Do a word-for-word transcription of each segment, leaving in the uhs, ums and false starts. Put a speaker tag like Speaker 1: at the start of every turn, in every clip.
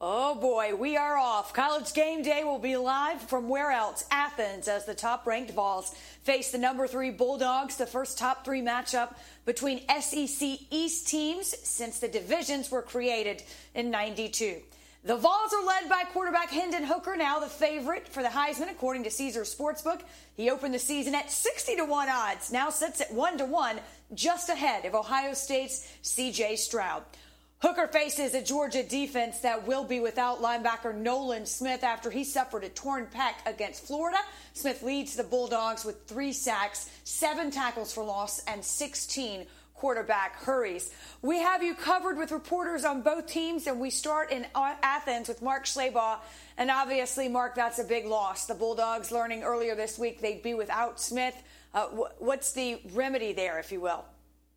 Speaker 1: Oh boy, we are off. College Game Day will be live from where else? Athens, as the top-ranked Vols face the number three Bulldogs, the first top three matchup between S E C East teams since the divisions were created in ninety-two. The Vols are led by quarterback Hendon Hooker, now the favorite for the Heisman, according to Caesars Sportsbook. He opened the season at sixty to one odds, now sits at one to one, just ahead of Ohio State's C J Stroud. Hooker faces a Georgia defense that will be without linebacker Nolan Smith after he suffered a torn pec against Florida. Smith leads the Bulldogs with three sacks, seven tackles for loss, and sixteen quarterback hurries. We have you covered with reporters on both teams, and we start in Athens with Mark Schlabach. And obviously, Mark, that's a big loss. The Bulldogs learning earlier this week they'd be without Smith. Uh, what's the remedy there, if you will?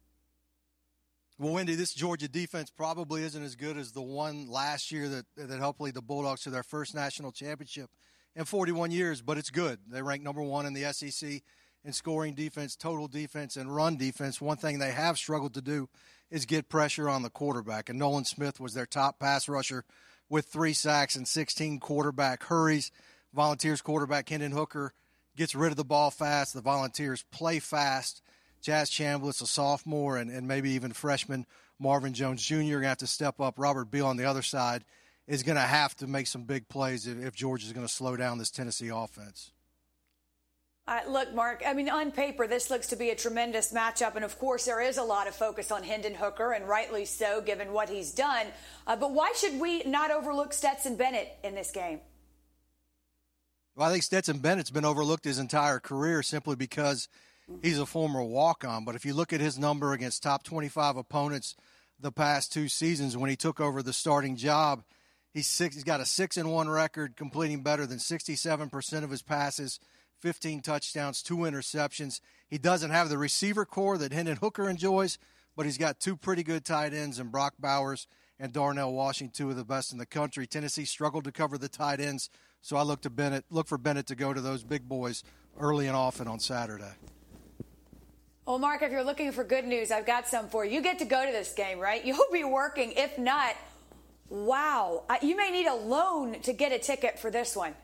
Speaker 2: Well, Wendy, this Georgia defense probably isn't as good as the one last year that, that helped lead the Bulldogs to their first national championship in forty-one years, but it's good. They rank number one in the S E C in scoring defense, total defense, and run defense. One thing they have struggled to do is get pressure on the quarterback, and Nolan Smith was their top pass rusher with three sacks and sixteen quarterback hurries. Volunteers quarterback Hendon Hooker gets rid of the ball fast. The Volunteers play fast. Jazz Chambliss, a sophomore, and, and maybe even freshman Marvin Jones Junior are going to have to step up. Robert Beal on the other side is going to have to make some big plays if, if Georgia is going to slow down this Tennessee offense.
Speaker 1: Uh, look, Mark, I mean, on paper, this looks to be a tremendous matchup. And, of course, there is a lot of focus on Hendon Hooker, and rightly so, given what he's done. Uh, but why should we not overlook Stetson Bennett in this game?
Speaker 2: Well, I think Stetson Bennett's been overlooked his entire career simply because he's a former walk-on. But if you look at his number against top twenty-five opponents the past two seasons when he took over the starting job, he's six, he's got a six and one record, completing better than sixty-seven percent of his passes, fifteen touchdowns, two interceptions. He doesn't have the receiver core that Hendon Hooker enjoys, but he's got two pretty good tight ends in Brock Bowers and Darnell Washington, two of the best in the country. Tennessee struggled to cover the tight ends, so I look to Bennett, look for Bennett to go to those big boys early and often on Saturday.
Speaker 1: Well, Mark, if you're looking for good news, I've got some for you. You get to go to this game, right? You'll be working. If not, wow, you may need a loan to get a ticket for this one.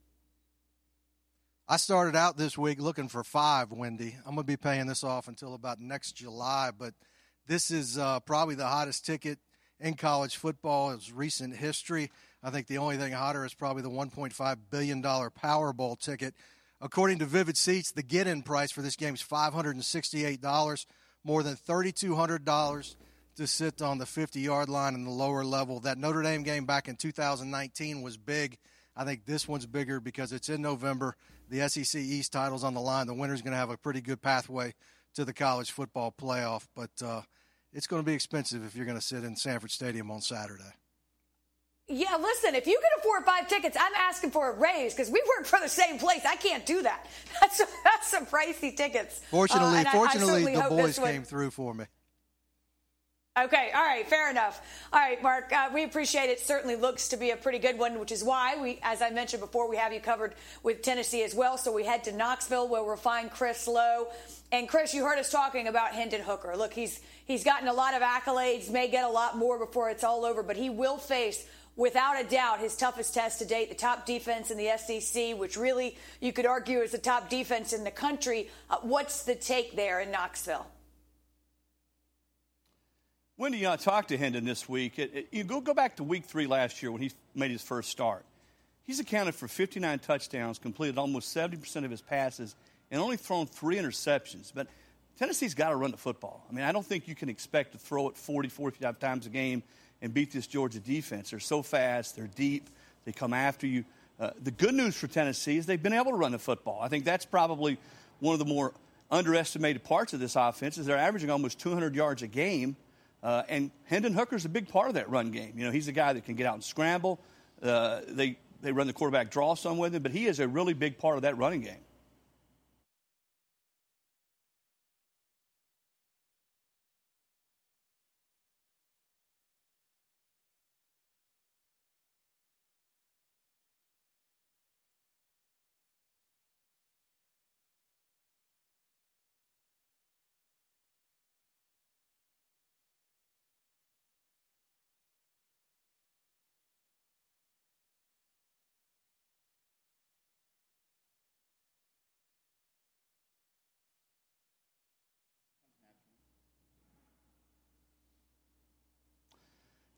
Speaker 2: I started out this week looking for five, Wendy. I'm going to be paying this off until about next July, but this is uh, probably the hottest ticket in college football in recent history. I think the only thing hotter is probably the one point five billion dollars Powerball ticket. According to Vivid Seats, the get-in price for this game is five hundred sixty-eight dollars, more than three thousand two hundred dollars to sit on the fifty-yard line in the lower level. That Notre Dame game back in two thousand nineteen was big. I think this one's bigger because it's in November. The S E C East title's on the line. The winner's going to have a pretty good pathway to the college football playoff, but uh, it's going to be expensive if you're going to sit in Sanford Stadium on Saturday.
Speaker 1: Yeah, listen, if you can afford five tickets, I'm asking for a raise because we work for the same place. I can't do that. That's that's some pricey tickets.
Speaker 2: Fortunately,
Speaker 1: uh,
Speaker 2: fortunately,
Speaker 1: I, I
Speaker 2: the boys
Speaker 1: one...
Speaker 2: came through for me.
Speaker 1: Okay, all right, fair enough. All right, Mark, uh, we appreciate it. Certainly looks to be a pretty good one, which is why, we, as I mentioned before, we have you covered with Tennessee as well. So we head to Knoxville where we'll find Chris Lowe. And, Chris, you heard us talking about Hendon Hooker. Look, he's he's gotten a lot of accolades, may get a lot more before it's all over, but he will face, without a doubt, his toughest test to date, the top defense in the S E C, which really you could argue is the top defense in the country. Uh, what's the take there in Knoxville?
Speaker 3: Wendy, I talked to Hendon this week. It, it, you go, go back to week three last year when he made his first start. He's accounted for fifty-nine touchdowns, completed almost seventy percent of his passes, and only thrown three interceptions. But Tennessee's got to run the football. I mean, I don't think you can expect to throw it forty, forty-five times a game and beat this Georgia defense. They're so fast. They're deep. They come after you. Uh, the good news for Tennessee is they've been able to run the football. I think that's probably one of the more underestimated parts of this offense is they're averaging almost two hundred yards a game. Uh, and Hendon Hooker's a big part of that run game. You know, he's a guy that can get out and scramble. Uh, they, they run the quarterback draw some with him, but he is a really big part of that running game.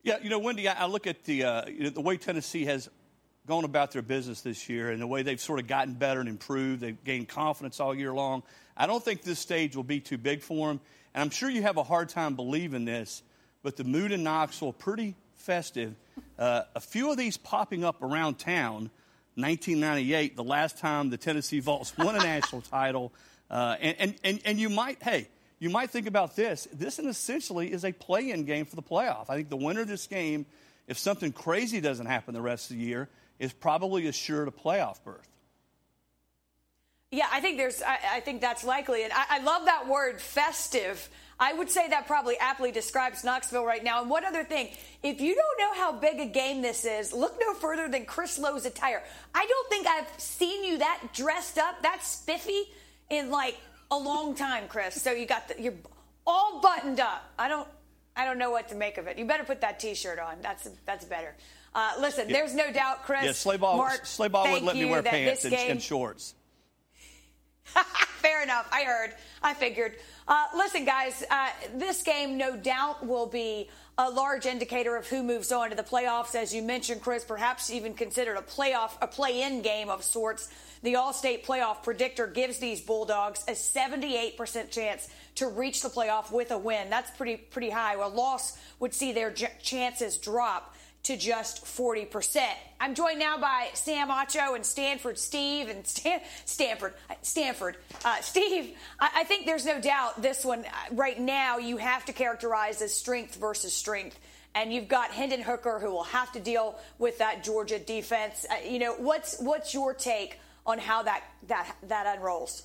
Speaker 3: Yeah, you know, Wendy, I, I look at the uh, you know, the way Tennessee has gone about their business this year and the way they've sort of gotten better and improved. They've gained confidence all year long. I don't think this stage will be too big for them. And I'm sure you have a hard time believing this, but the mood in Knoxville, pretty festive. Uh, a few of these popping up around town. nineteen ninety-eight, the last time the Tennessee Vols won a national title. Uh, and, and, and, and you might, hey, you might think about this. This essentially is a play-in game for the playoff. I think the winner of this game, if something crazy doesn't happen the rest of the year, is probably assured a playoff berth.
Speaker 1: Yeah, I think there's. I, I think that's likely, and I, I love that word, festive. I would say that probably aptly describes Knoxville right now. And one other thing, if you don't know how big a game this is, look no further than Chris Lowe's attire. I don't think I've seen you that dressed up, that spiffy, in like a long time, Chris. So you got the, you're all buttoned up. I don't. I don't know what to make of it. You better put that T-shirt on. That's that's better. Uh, listen, yeah. There's no doubt, Chris.
Speaker 3: Yeah, Slayball,
Speaker 1: Mark,
Speaker 3: Slayball wouldn't let me wear pants and,
Speaker 1: game...
Speaker 3: and shorts.
Speaker 1: Fair enough. I heard. I figured. Uh, listen, guys, uh, this game no doubt will be a large indicator of who moves on to the playoffs. As you mentioned, Chris, perhaps even considered a playoff, a play-in game of sorts. The All-State Playoff Predictor gives these Bulldogs a seventy-eight percent chance to reach the playoff with a win. That's pretty pretty high. A loss would see their j- chances drop to just forty percent. I'm joined now by Sam Acho and Stanford Steve and Stan- Stanford. Stanford. Uh, Steve, I-, I think there's no doubt this one uh, right now you have to characterize as strength versus strength. And you've got Hendon Hooker who will have to deal with that Georgia defense. Uh, you know, what's what's your take on how that that that unrolls?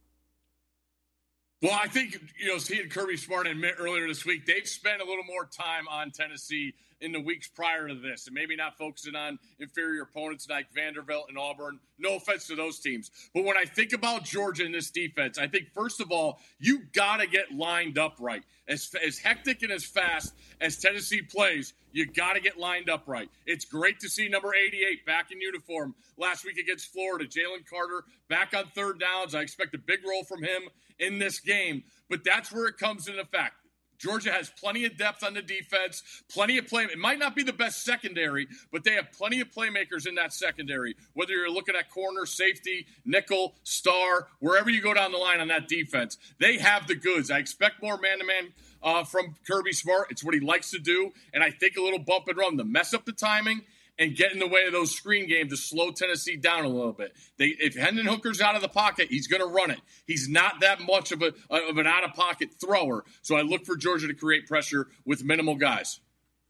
Speaker 4: Well, I think, you know, seeing Kirby Smart admit earlier this week, they've spent a little more time on Tennessee in the weeks prior to this, and maybe not focusing on inferior opponents like Vanderbilt and Auburn. No offense to those teams. But when I think about Georgia in this defense, I think, first of all, you got to get lined up right. As, as hectic and as fast as Tennessee plays, you got to get lined up right. It's great to see number eighty-eight back in uniform last week against Florida. Jalen Carter back on third downs. I expect a big role from him in this game. But that's where it comes into effect. Georgia has plenty of depth on the defense, plenty of play. It might not be the best secondary, but they have plenty of playmakers in that secondary, whether you're looking at corner, safety, nickel, star, wherever you go down the line on that defense. They have the goods. I expect more man-to-man uh, from Kirby Smart. It's what he likes to do, and I think a little bump and run to mess up the timing and get in the way of those screen games to slow Tennessee down a little bit. They, if Hendon Hooker's out of the pocket, he's going to run it. He's not that much of a of an out-of-pocket thrower, so I look for Georgia to create pressure with minimal guys.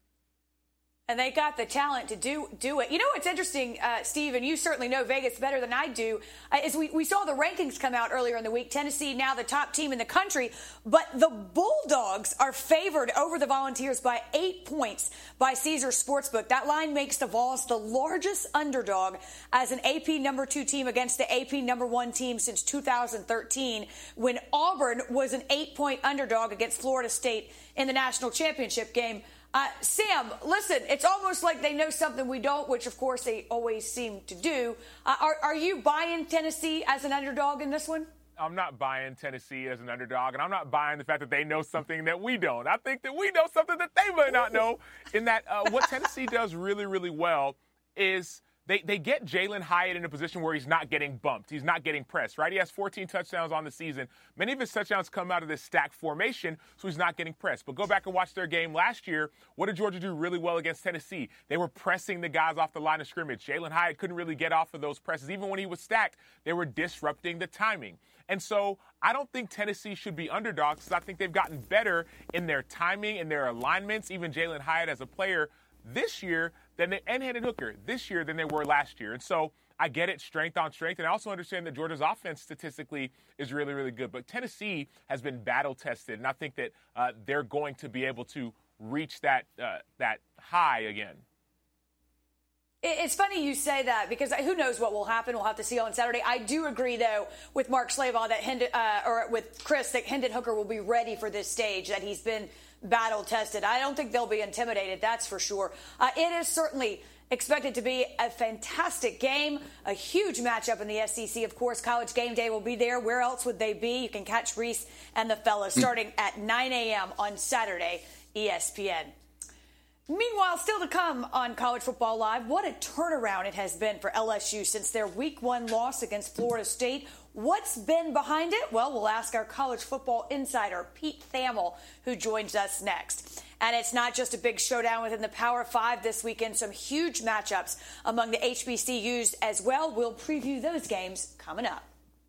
Speaker 1: And they got the talent to do do it. You know what's interesting, uh, Steve, and you certainly know Vegas better than I do, uh, is we, we saw the rankings come out earlier in the week. Tennessee now the top team in the country, but the Bulldogs are favored over the Volunteers by eight points by Caesars Sportsbook. That line makes the Vols the largest underdog as an A P number two team against the A P number one team since two thousand thirteen, when Auburn was an eight-point underdog against Florida State in the national championship game. Uh, Sam, listen, it's almost like they know something we don't, which, of course, they always seem to do. Uh, are, are you buying Tennessee as an underdog in this one?
Speaker 5: I'm not buying Tennessee as an underdog, and I'm not buying the fact that they know something that we don't. I think that we know something that they might not know, in that uh, what Tennessee does really, really well is They they get Jalen Hyatt in a position where he's not getting bumped. He's not getting pressed, right? He has fourteen touchdowns on the season. Many of his touchdowns come out of this stack formation, so he's not getting pressed. But go back and watch their game last year. What did Georgia do really well against Tennessee? They were pressing the guys off the line of scrimmage. Jalen Hyatt couldn't really get off of those presses. Even when he was stacked, they were disrupting the timing. And so I don't think Tennessee should be underdogs, because I think they've gotten better in their timing and their alignments, even Jalen Hyatt as a player this year, than they, and Hendon Hooker this year than they were last year. And so I get it, strength on strength, and I also understand that Georgia's offense statistically is really, really good. But Tennessee has been battle-tested, and I think that uh, they're going to be able to reach that uh, that high again.
Speaker 1: It's funny you say that, because who knows what will happen. We'll have to see on Saturday. I do agree, though, with Mark Slayball that Hendon, uh, or with Chris, that Hendon Hooker will be ready for this stage, that he's been battle tested. I don't think they'll be intimidated, that's for sure. Uh, it is certainly expected to be a fantastic game, a huge matchup in the S E C. Of course, College Game Day will be there. Where else would they be? You can catch Reese and the fellas starting at nine a.m. on Saturday, E S P N. Meanwhile, still to come on College Football Live, what a turnaround it has been for L S U since their week one loss against Florida State. What's been behind it? Well, we'll ask our college football insider, Pete Thamel, who joins us next. And it's not just a big showdown within the Power Five this weekend, some huge matchups among the H B C Us as well. We'll preview those games coming up.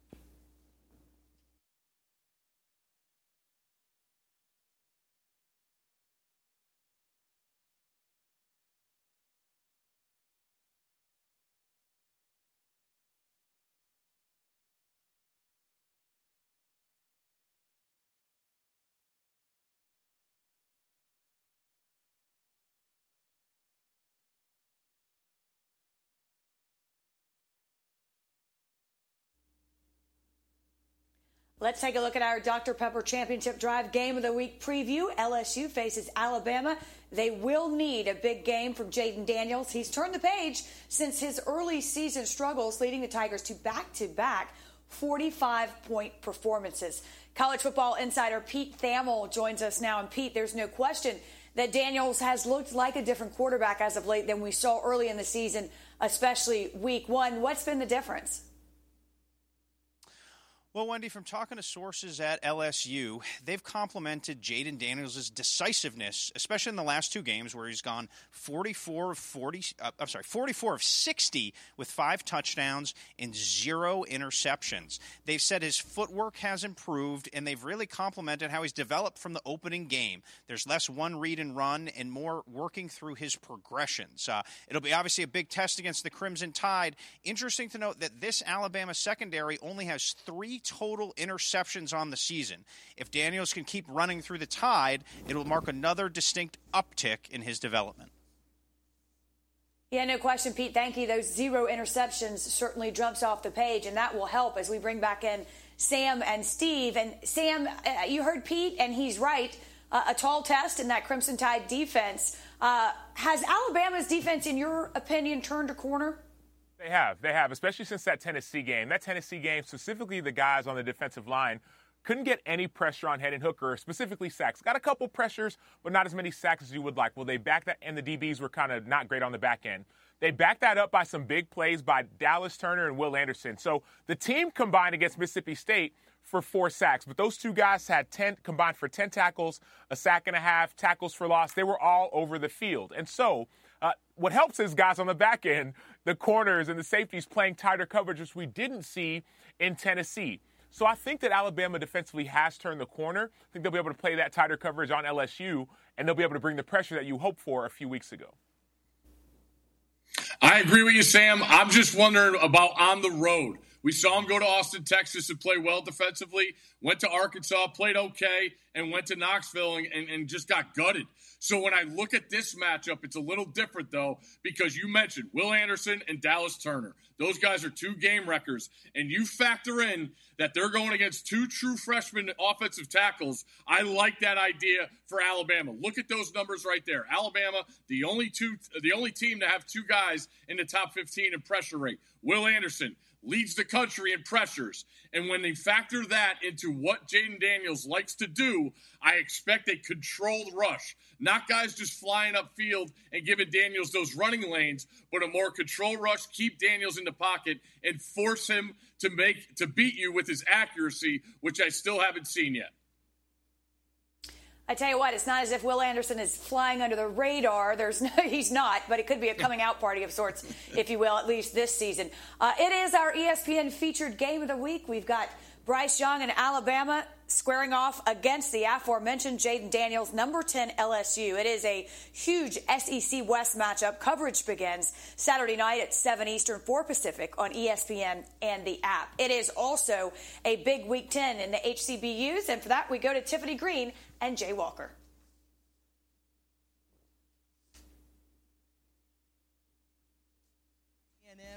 Speaker 1: Let's take a look at our Doctor Pepper Championship Drive Game of the Week preview. L S U faces Alabama. They will need a big game from Jaden Daniels. He's turned the page since his early season struggles, leading the Tigers to back-to-back forty-five point performances. College football insider Pete Thamel joins us now. And Pete, there's no question that Daniels has looked like a different quarterback as of late than we saw early in the season, especially week one. What's been the difference?
Speaker 6: Well, Wendy, from talking to sources at L S U, they've complimented Jaden Daniels' decisiveness, especially in the last two games where he's gone forty-four of forty. Uh, I'm sorry, forty-four of sixty with five touchdowns and zero interceptions. They've said his footwork has improved, and they've really complimented how he's developed from the opening game. There's less one read and run and more working through his progressions. Uh, it'll be obviously a big test against the Crimson Tide. Interesting to note that this Alabama secondary only has three total interceptions on the season. If Daniels can keep running through the Tide, it will mark another distinct uptick in his development.
Speaker 1: Yeah, no question, Pete. Thank you. Those zero interceptions certainly jumps off the page, and that will help as we bring back in Sam and Steve. And Sam, uh, you heard Pete, and he's right. Uh, a tall test in that Crimson Tide defense. Uh, has Alabama's defense, in your opinion, turned a corner?
Speaker 5: They have. They have, especially since that Tennessee game. That Tennessee game, specifically the guys on the defensive line, couldn't get any pressure on Hendon Hooker, specifically sacks. Got a couple pressures, but not as many sacks as you would like. Well, they backed that, and the D Bs were kind of not great on the back end. They backed that up by some big plays by Dallas Turner and Will Anderson. So the team combined against Mississippi State for four sacks, but those two guys had ten combined for ten tackles, a sack and a half, tackles for loss. They were all over the field. And so uh, what helps is guys on the back end, the corners and the safeties playing tighter coverage, which we didn't see in Tennessee. So I think that Alabama defensively has turned the corner. I think they'll be able to play that tighter coverage on L S U, and they'll be able to bring the pressure that you hoped for a few weeks ago.
Speaker 4: I agree with you, Sam. I'm just wondering about on the road. We saw him go to Austin, Texas, and play well defensively, went to Arkansas, played okay, and went to Knoxville and, and, and just got gutted. So when I look at this matchup, it's a little different, though, because you mentioned Will Anderson and Dallas Turner. Those guys are two game wreckers, and you factor in that they're going against two true freshman offensive tackles. I like that idea for Alabama. Look at those numbers right there. Alabama, the only two, the only team to have two guys in the top fifteen in pressure rate. Will Anderson leads the country in pressures. And when they factor that into what Jaden Daniels likes to do, I expect a controlled rush. Not guys just flying upfield and giving Daniels those running lanes, but a more controlled rush, keep Daniels in the pocket, and force him to make to beat you with his accuracy, which I still haven't seen yet.
Speaker 1: I tell you what, it's not as if Will Anderson is flying under the radar. There's no, he's not, but it could be a coming out party of sorts, if you will, at least this season. Uh, it is our E S P N featured game of the week. We've got Bryce Young and Alabama squaring off against the aforementioned Jaden Daniels, number ten L S U. It is a huge S E C West matchup. Coverage begins Saturday night at seven Eastern, four Pacific on E S P N and the app. It is also a big Week ten in the H C B Us, and for that we go to Tiffany Green and Jay Walker.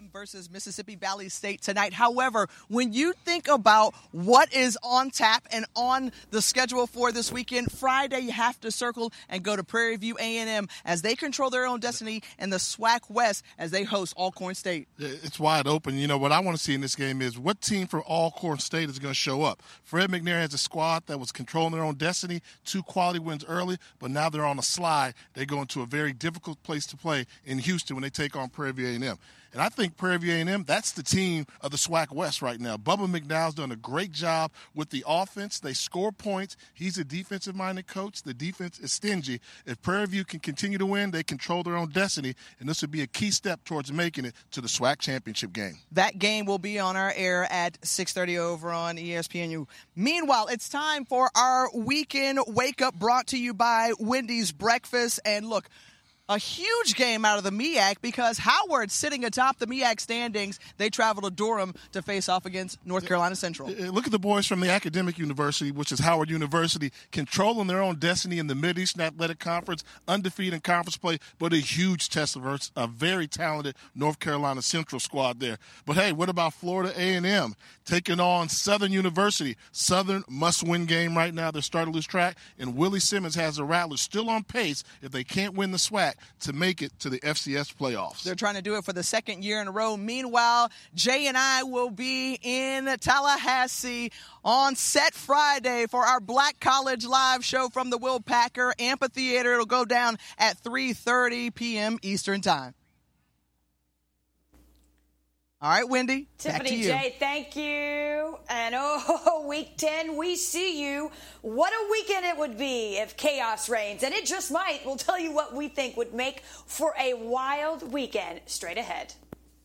Speaker 7: M versus Mississippi Valley State tonight. However, when you think about what is on tap and on the schedule for this weekend, Friday you have to circle and go to Prairie View A and M as they control their own destiny, and the SWAC West as they host Alcorn State.
Speaker 8: It's wide open. You know, what I want to see in this game is what team from Alcorn State is going to show up. Fred McNair has a squad that was controlling their own destiny, two quality wins early, but now they're on a slide. They go into a very difficult place to play in Houston when they take on Prairie View A and M. And I think Prairie View A and M, that's the team of the SWAC West right now. Bubba McDowell's done a great job with the offense. They score points. He's a defensive-minded coach. The defense is stingy. If Prairie View can continue to win, they control their own destiny, and this would be a key step towards making it to the SWAC championship game.
Speaker 7: That game will be on our air at six thirty over on E S P N U. Meanwhile, it's time for our weekend wake-up brought to you by Wendy's Breakfast. And look, a huge game out of the M E A C because Howard sitting atop the M E A C standings. They travel to Durham to face off against North Carolina Central.
Speaker 8: Look at the boys from the academic university, which is Howard University, controlling their own destiny in the Mid-Eastern Athletic Conference, undefeated in conference play, but a huge test of a very talented North Carolina Central squad there. But, hey, what about Florida A and M taking on Southern University? Southern must-win game right now. They're starting to lose track, and Willie Simmons has the Rattlers still on pace if they can't win the SWAC to make it to the F C S playoffs.
Speaker 7: They're trying to do it for the second year in a row. Meanwhile, Jay and I will be in Tallahassee on set Friday for our Black College Live show from the Will Packer Amphitheater. It'll go down at three thirty p.m. Eastern Time. All right, Wendy,
Speaker 1: Tiffany
Speaker 7: back to you.
Speaker 1: J, thank you. And oh, week ten, we see you. What a weekend it would be if chaos reigns. And it just might. We'll tell you what we think would make for a wild weekend straight ahead.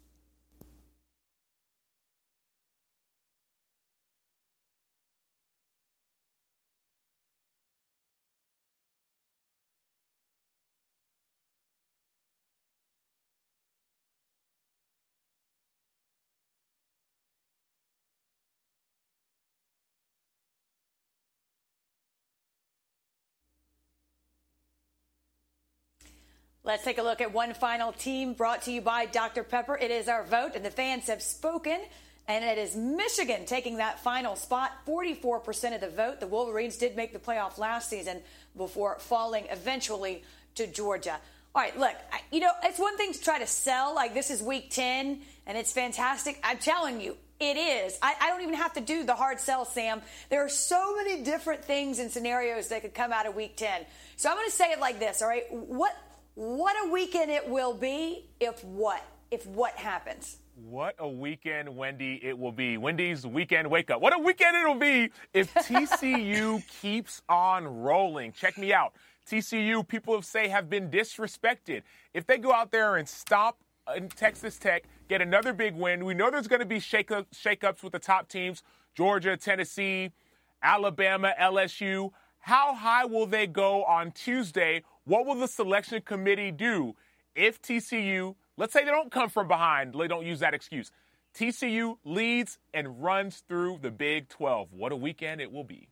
Speaker 1: Let's take a look at one final team brought to you by Doctor Pepper. It is our vote, and the fans have spoken, and it is Michigan taking that final spot, forty-four percent of the vote. The Wolverines did make the playoff last season before falling eventually to Georgia. All right, look, I, you know, it's one thing to try to sell, like this is week ten, and it's fantastic. I'm telling you, it is. I, I don't even have to do the hard sell, Sam. There are so many different things and scenarios that could come out of week ten. So I'm going to say it like this, all right? What What a weekend it will be if what? If what happens?
Speaker 5: What a weekend, Wendy, it will be. Wendy's weekend wake up. What a weekend it'll be if T C U keeps on rolling. Check me out. T C U, people say, have been disrespected. If they go out there and stomp in Texas Tech, get another big win, we know there's going to be shake-up, shake-ups with the top teams, Georgia, Tennessee, Alabama, L S U. How high will they go on Tuesday? What will the selection committee do if T C U, let's say they don't come from behind, they don't use that excuse. T C U leads and runs through the Big twelve. What a weekend it will be.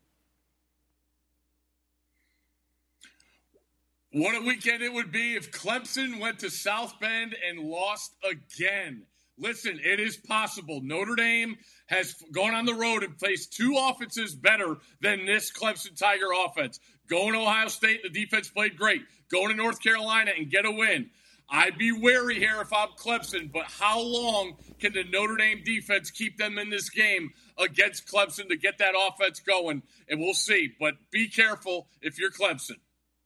Speaker 4: What a weekend it would be if Clemson went to South Bend and lost again. Listen, it is possible. Notre Dame has gone on the road and faced two offenses better than this Clemson Tiger offense. Going to Ohio State, the defense played great. Going to North Carolina and get a win. I'd be wary here if I'm Clemson, but how long can the Notre Dame defense keep them in this game against Clemson to get that offense going? And we'll see. But be careful if you're Clemson.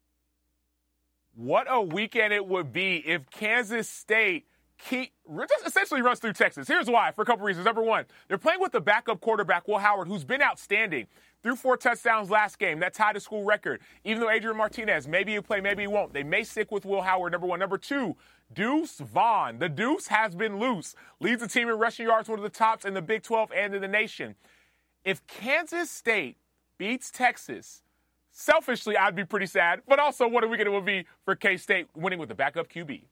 Speaker 5: What a weekend it would be if Kansas State Keep, just essentially runs through Texas. Here's why, for a couple reasons. Number one, they're playing with the backup quarterback, Will Howard, who's been outstanding. Threw four touchdowns last game. That tied a school record. Even though Adrian Martinez, maybe he'll play, maybe he won't. They may stick with Will Howard, number one. Number two, Deuce Vaughn. The Deuce has been loose. Leads the team in rushing yards, one of the tops in the Big twelve and in the nation. If Kansas State beats Texas, selfishly, I'd be pretty sad. But also, what a weekend it would be for K-State winning with the backup Q B.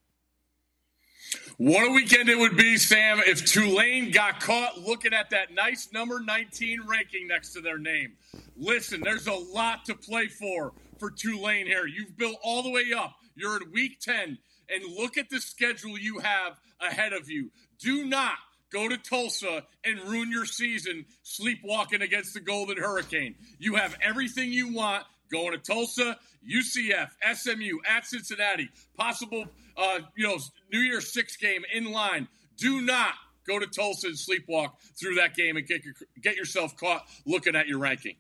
Speaker 4: What a weekend it would be, Sam, if Tulane got caught looking at that nice number nineteen ranking next to their name. Listen, there's a lot to play for for Tulane here. You've built all the way up. You're in week ten, and look at the schedule you have ahead of you. Do not go to Tulsa and ruin your season sleepwalking against the Golden Hurricane. You have everything you want going to Tulsa, U C F, S M U, at Cincinnati, possible uh, you know, New Year's Six game in line. Do not go to Tulsa and sleepwalk through that game and get your, get yourself caught looking at your ranking.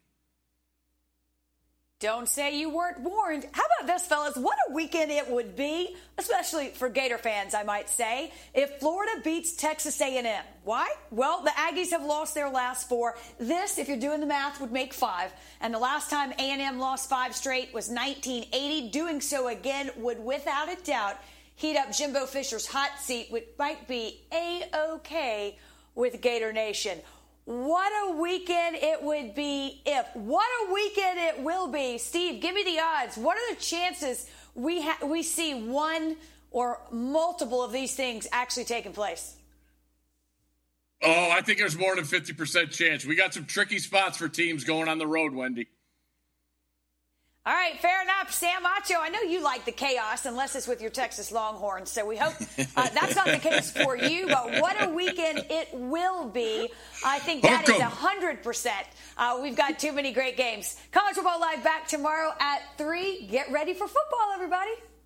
Speaker 1: Don't say you weren't warned. How about this, fellas? What a weekend it would be, especially for Gator fans, I might say, if Florida beats Texas A and M. Why? Well, the Aggies have lost their last four. This, if you're doing the math, would make five. And the last time A and M lost five straight was nineteen eighty. Doing so again would, without a doubt, heat up Jimbo Fisher's hot seat, which might be A-OK with Gator Nation. What a weekend it would be if. What a weekend it will be. Steve, give me the odds. What are the chances we ha- we see one or multiple of these things actually taking place?
Speaker 4: Oh, I think there's more than fifty percent chance. We got some tricky spots for teams going on the road, Wendy.
Speaker 1: All right, fair enough. Sam Acho, I know you like the chaos, unless it's with your Texas Longhorns, so we hope uh, that's not the case for you, but what a weekend it will be. I think that is one hundred percent. Uh, we've got too many great games. College Football Live back tomorrow at three. Get ready for football, everybody.